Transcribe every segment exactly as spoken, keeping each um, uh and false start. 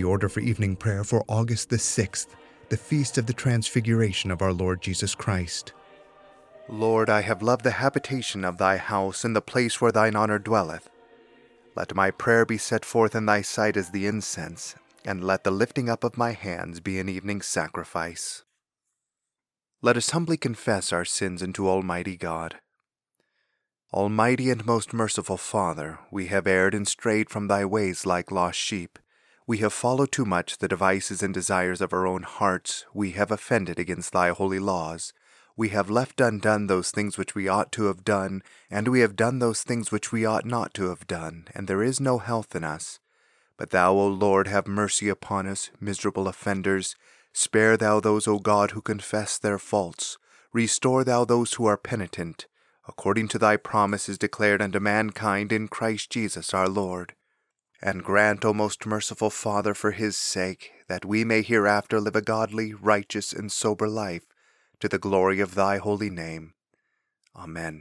order for evening prayer for August the sixth, the feast of the Transfiguration of our Lord Jesus Christ. Lord, I have loved the habitation of thy house and the place where thine honor dwelleth. Let my prayer be set forth in thy sight as the incense, and let the lifting up of my hands be an evening sacrifice. Let us humbly confess our sins unto Almighty God. Almighty and most merciful Father, we have erred and strayed from thy ways like lost sheep. We have followed too much the devices and desires of our own hearts. We have offended against thy holy laws. We have left undone those things which we ought to have done, and we have done those things which we ought not to have done, and there is no health in us. But thou, O Lord, have mercy upon us, miserable offenders. Spare thou those, O God, who confess their faults. Restore thou those who are penitent, according to thy promises declared unto mankind in Christ Jesus our Lord. And grant, O most merciful Father, for his sake, that we may hereafter live a godly, righteous, and sober life, to the glory of thy holy name. Amen.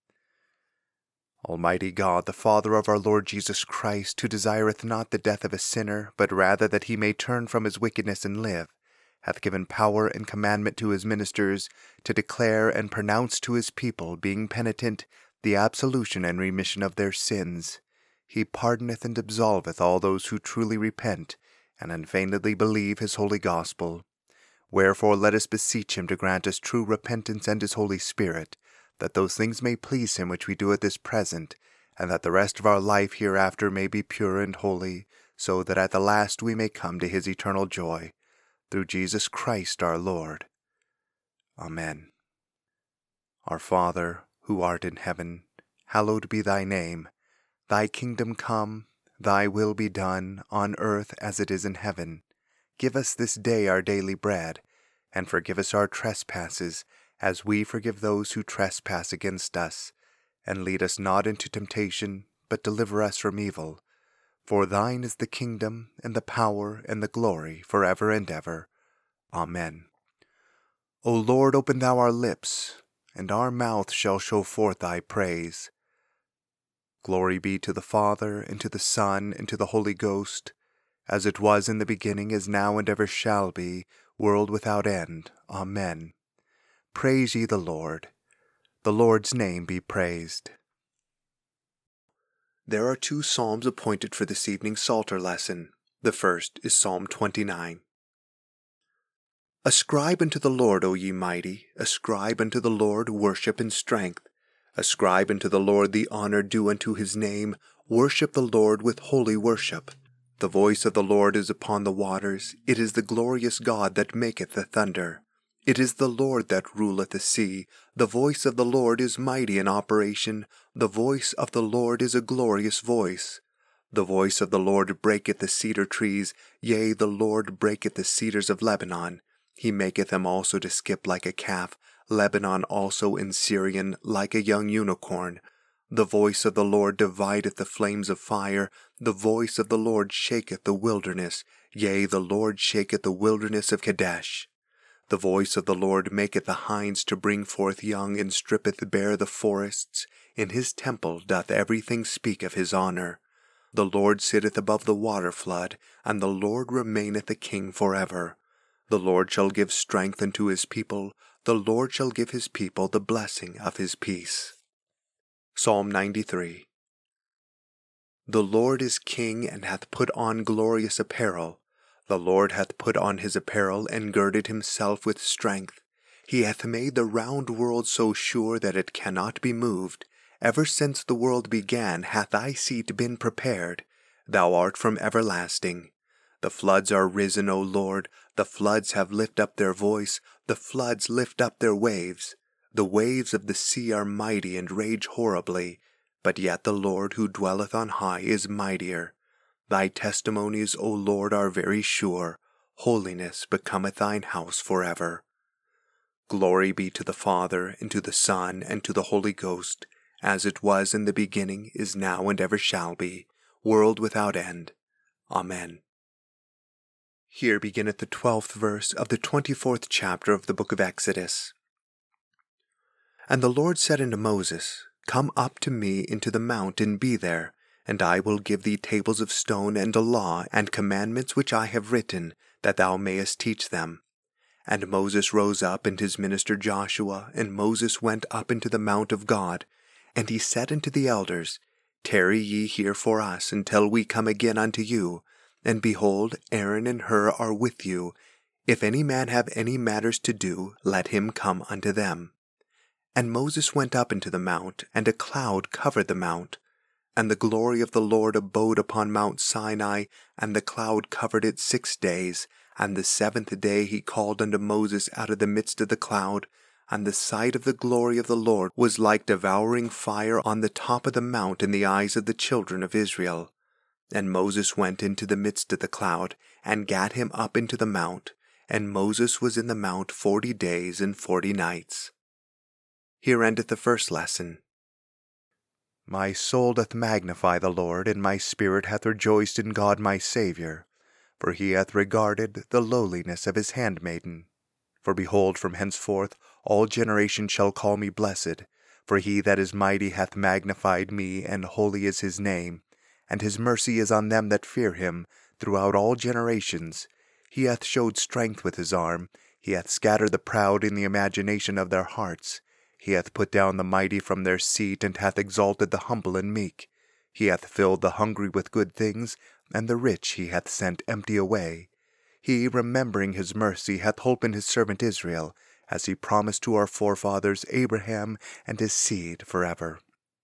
Almighty God, the Father of our Lord Jesus Christ, who desireth not the death of a sinner, but rather that he may turn from his wickedness and live, hath given power and commandment to his ministers to declare and pronounce to his people, being penitent, the absolution and remission of their sins. He pardoneth and absolveth all those who truly repent and unfeignedly believe his holy gospel. Wherefore let us beseech him to grant us true repentance and his Holy Spirit, that those things may please him which we do at this present, and that the rest of our life hereafter may be pure and holy, so that at the last we may come to his eternal joy. Through Jesus Christ our Lord. Amen. Our Father, who art in heaven, hallowed be thy name. Thy kingdom come, thy will be done, on earth as it is in heaven. Give us this day our daily bread, and forgive us our trespasses, as we forgive those who trespass against us. And lead us not into temptation, but deliver us from evil. For thine is the kingdom, and the power, and the glory, forever and ever. Amen. O Lord, open thou our lips, and our mouth shall show forth thy praise. Glory be to the Father, and to the Son, and to the Holy Ghost, as it was in the beginning, is now, and ever shall be, world without end. Amen. Praise ye the Lord. The Lord's name be praised. There are two psalms appointed for this evening's Psalter lesson. The first is Psalm twenty-nine. Ascribe unto the Lord, O ye mighty, ascribe unto the Lord worship and strength. Ascribe unto the Lord the honor due unto his name. Worship the Lord with holy worship. The voice of the Lord is upon the waters. It is the glorious God that maketh the thunder. It is the Lord that ruleth the sea. The voice of the Lord is mighty in operation. The voice of the Lord is a glorious voice. The voice of the Lord breaketh the cedar trees. Yea, the Lord breaketh the cedars of Lebanon. He maketh them also to skip like a calf. Lebanon also in Syrian like a young unicorn. The voice of the Lord divideth the flames of fire. The voice of the Lord shaketh the wilderness. Yea, the Lord shaketh the wilderness of Kadesh. The voice of the Lord maketh the hinds to bring forth young, and strippeth bare the forests. In his temple doth everything speak of his honor. The Lord sitteth above the water flood, and the Lord remaineth a king forever. The Lord shall give strength unto his people. The Lord shall give his people the blessing of his peace. Psalm ninety-three. The Lord is king, and hath put on glorious apparel. The Lord hath put on his apparel, and girded himself with strength. He hath made the round world so sure that it cannot be moved. Ever since the world began hath thy seat been prepared. Thou art from everlasting. The floods are risen, O Lord. The floods have lifted up their voice. The floods lift up their waves. The waves of the sea are mighty and rage horribly. But yet the Lord who dwelleth on high is mightier. Thy testimonies, O Lord, are very sure. Holiness becometh thine house forever. Glory be to the Father, and to the Son, and to the Holy Ghost, as it was in the beginning, is now, and ever shall be, world without end. Amen. Here beginneth the twelfth verse of the twenty-fourth chapter of the book of Exodus. And the Lord said unto Moses, Come up to me into the mount, and be there, And I will give thee tables of stone, and a law, and commandments which I have written, that thou mayest teach them. And Moses rose up, and his minister Joshua, and Moses went up into the mount of God. And he said unto the elders, Tarry ye here for us, until we come again unto you. And behold, Aaron and Hur are with you. If any man have any matters to do, let him come unto them. And Moses went up into the mount, and a cloud covered the mount. And the glory of the Lord abode upon Mount Sinai, and the cloud covered it six days. And the seventh day he called unto Moses out of the midst of the cloud. And the sight of the glory of the Lord was like devouring fire on the top of the mount in the eyes of the children of Israel. And Moses went into the midst of the cloud, and gat him up into the mount. And Moses was in the mount forty days and forty nights. Here endeth the first lesson. My soul doth magnify the Lord, and my spirit hath rejoiced in God my Saviour. For he hath regarded the lowliness of his handmaiden. For behold, from henceforth all generations shall call me blessed. For he that is mighty hath magnified me, and holy is his name. And his mercy is on them that fear him throughout all generations. He hath showed strength with his arm. He hath scattered the proud in the imagination of their hearts. He hath put down the mighty from their seat, and hath exalted the humble and meek. He hath filled the hungry with good things, and the rich he hath sent empty away. He, remembering his mercy, hath holpen his servant Israel, as he promised to our forefathers Abraham and his seed forever.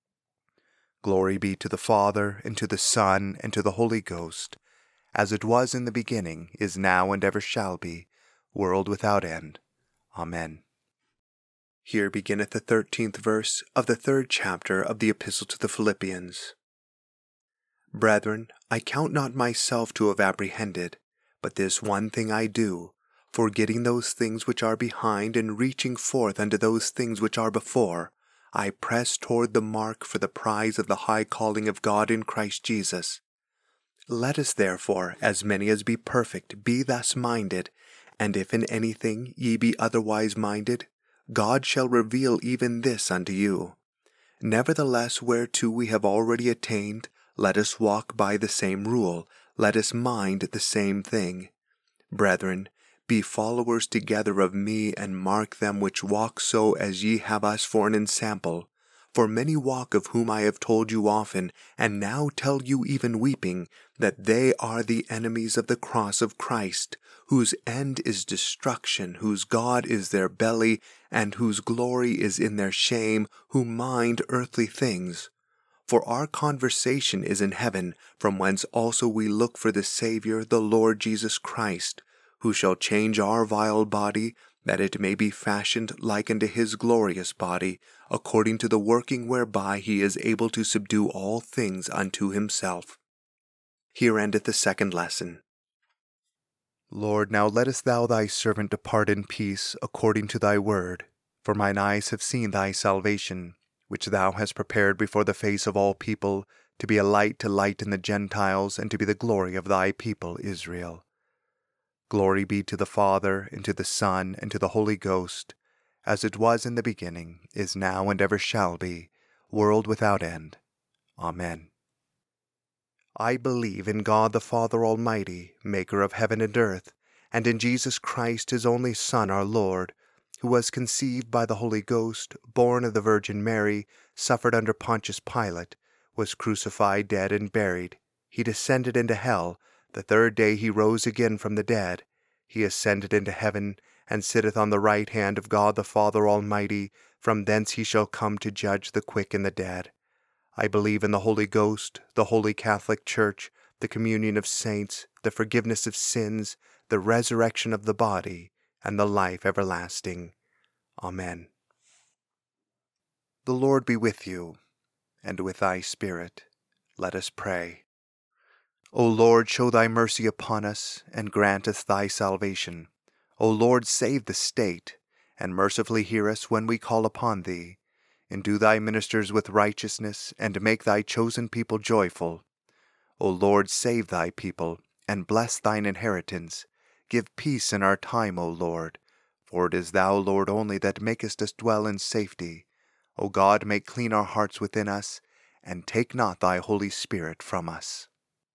Glory be to the Father, and to the Son, and to the Holy Ghost, as it was in the beginning, is now, and ever shall be, world without end. Amen. Here beginneth the thirteenth verse of the third chapter of the Epistle to the Philippians. Brethren, I count not myself to have apprehended, but this one thing I do, forgetting those things which are behind, and reaching forth unto those things which are before, I press toward the mark for the prize of the high calling of God in Christ Jesus. Let us therefore, as many as be perfect, be thus minded, and if in anything ye be otherwise minded, God shall reveal even this unto you. Nevertheless, whereto we have already attained, let us walk by the same rule, let us mind the same thing. Brethren, be followers together of me, and mark them which walk so as ye have us for an ensample. For many walk, of whom I have told you often, and now tell you even weeping, that they are the enemies of the cross of Christ, whose end is destruction, whose God is their belly, and whose glory is in their shame, who mind earthly things. For our conversation is in heaven, from whence also we look for the Saviour, the Lord Jesus Christ, who shall change our vile body, that it may be fashioned like unto his glorious body, according to the working whereby he is able to subdue all things unto himself. Here endeth the second lesson. Lord, now lettest thou thy servant depart in peace, according to thy word. For mine eyes have seen thy salvation, which thou hast prepared before the face of all people, to be a light to lighten the Gentiles, and to be the glory of thy people Israel. Glory be to the Father, and to the Son, and to the Holy Ghost, as it was in the beginning, is now, and ever shall be, world without end. Amen. I believe in God the Father Almighty, maker of heaven and earth, and in Jesus Christ his only Son, our Lord, who was conceived by the Holy Ghost, born of the Virgin Mary, suffered under Pontius Pilate, was crucified, dead, and buried. He descended into hell. The third day he rose again from the dead. He ascended into heaven, and sitteth on the right hand of God the Father Almighty. From thence he shall come to judge the quick and the dead. I believe in the Holy Ghost, the holy Catholic Church, the communion of saints, the forgiveness of sins, the resurrection of the body, and the life everlasting. Amen. The Lord be with you, and with thy spirit. Let us pray. O Lord, show thy mercy upon us, and grant us thy salvation. O Lord, save the state, and mercifully hear us when we call upon thee. Endue thy ministers with righteousness, and make thy chosen people joyful. O Lord, save thy people, and bless thine inheritance. Give peace in our time, O Lord, for it is thou, Lord, only that makest us dwell in safety. O God, make clean our hearts within us, and take not thy Holy Spirit from us.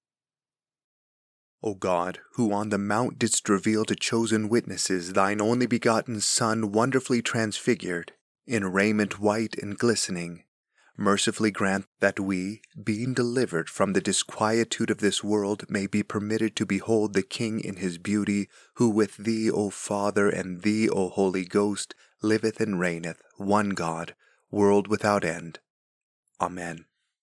O God, who on the mount didst reveal to chosen witnesses thine only begotten Son wonderfully transfigured, in raiment white and glistening, mercifully grant that we, being delivered from the disquietude of this world, may be permitted to behold the King in his beauty, who with thee, O Father, and thee, O Holy Ghost, liveth and reigneth, one God, world without end. Amen.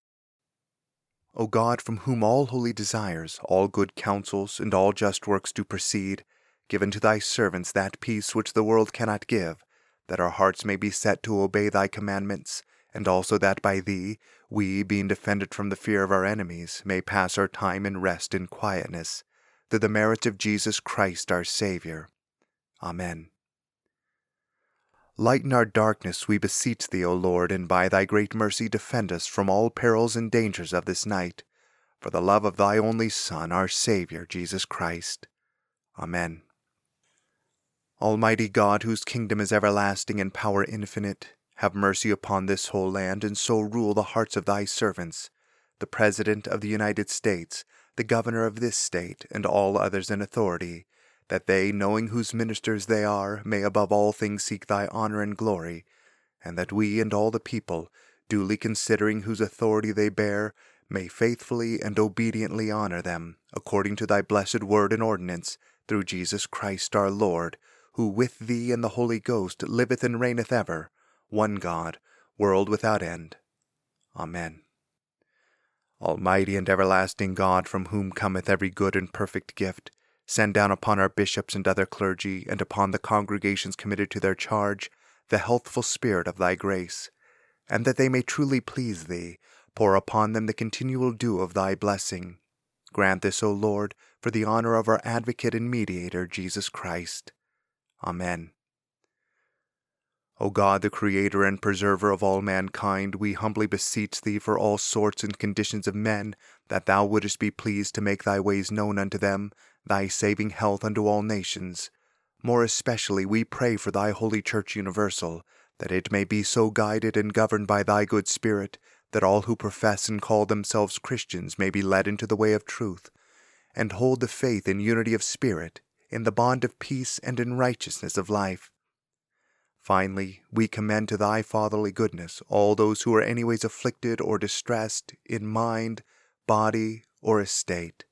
O God, from whom all holy desires, all good counsels, and all just works do proceed, give unto thy servants that peace which the world cannot give, that our hearts may be set to obey thy commandments, and also that by thee, we, being defended from the fear of our enemies, may pass our time in rest and quietness, through the merits of Jesus Christ our Saviour. Amen. Lighten our darkness, we beseech thee, O Lord, and by thy great mercy defend us from all perils and dangers of this night, for the love of thy only Son, our Saviour, Jesus Christ. Amen. Almighty God, whose kingdom is everlasting and power infinite, have mercy upon this whole land, and so rule the hearts of thy servants, the President of the United States, the Governor of this state, and all others in authority, that they, knowing whose ministers they are, may above all things seek thy honor and glory, and that we and all the people, duly considering whose authority they bear, may faithfully and obediently honor them, according to thy blessed word and ordinance, through Jesus Christ our Lord, who with thee and the Holy Ghost liveth and reigneth ever, one God, world without end. Amen. Almighty and everlasting God, from whom cometh every good and perfect gift, send down upon our bishops and other clergy, and upon the congregations committed to their charge, the healthful spirit of thy grace, and that they may truly please thee, pour upon them the continual dew of thy blessing. Grant this, O Lord, for the honor of our advocate and mediator, Jesus Christ. Amen. O God, the Creator and Preserver of all mankind, we humbly beseech thee for all sorts and conditions of men, that thou wouldest be pleased to make thy ways known unto them, thy saving health unto all nations. More especially we pray for thy holy Church universal, that it may be so guided and governed by thy good Spirit, that all who profess and call themselves Christians may be led into the way of truth, and hold the faith in unity of spirit, in the bond of peace and in righteousness of life. Finally, we commend to thy fatherly goodness all those who are anyways afflicted or distressed in mind, body, or estate.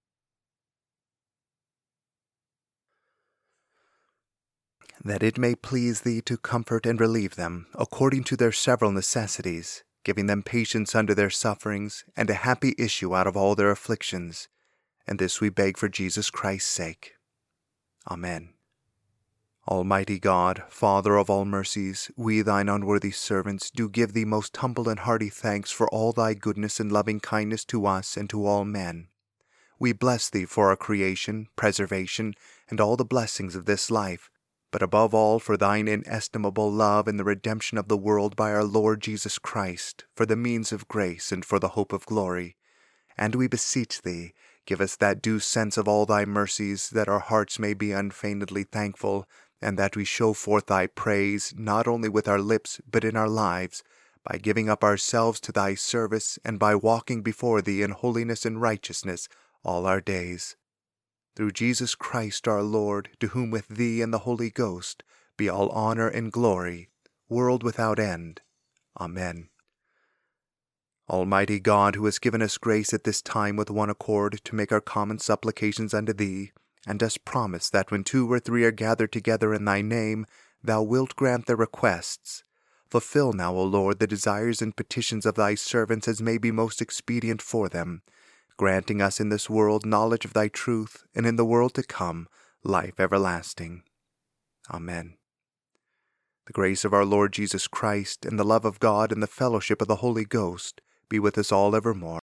That it may please thee to comfort and relieve them, according to their several necessities, giving them patience under their sufferings, and a happy issue out of all their afflictions. And this we beg for Jesus Christ's sake. Amen. Almighty God, Father of all mercies, we thine unworthy servants do give thee most humble and hearty thanks for all thy goodness and loving kindness to us and to all men. We bless thee for our creation, preservation, and all the blessings of this life, but above all for thine inestimable love in the redemption of the world by our Lord Jesus Christ, for the means of grace and for the hope of glory. And we beseech thee, give us that due sense of all thy mercies, that our hearts may be unfeignedly thankful, and that we show forth thy praise, not only with our lips, but in our lives, by giving up ourselves to thy service, and by walking before thee in holiness and righteousness all our days. Through Jesus Christ our Lord, to whom with thee and the Holy Ghost be all honor and glory, world without end. Amen. Almighty God, who hast given us grace at this time with one accord to make our common supplications unto thee, and dost promise that when two or three are gathered together in thy name, thou wilt grant their requests, fulfill now, O Lord, the desires and petitions of thy servants as may be most expedient for them, granting us in this world knowledge of thy truth, and in the world to come life everlasting. Amen. The grace of our Lord Jesus Christ, and the love of God, and the fellowship of the Holy Ghost be with us all evermore.